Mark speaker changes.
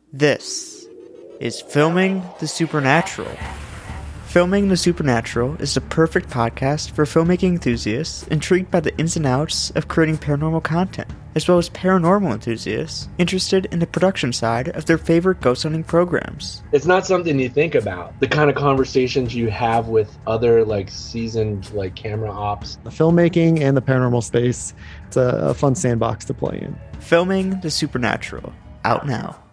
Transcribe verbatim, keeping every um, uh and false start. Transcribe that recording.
Speaker 1: This is Filming the Supernatural. Filming the Supernatural is the perfect podcast for filmmaking enthusiasts intrigued by the ins and outs of creating paranormal content, as well as paranormal enthusiasts interested in the production side of their favorite ghost hunting programs.
Speaker 2: It's not something you think about. The kind of conversations you have with other like seasoned like camera ops.
Speaker 3: The filmmaking and the paranormal space, it's a, a fun sandbox to play in.
Speaker 1: Filming the Supernatural, out now.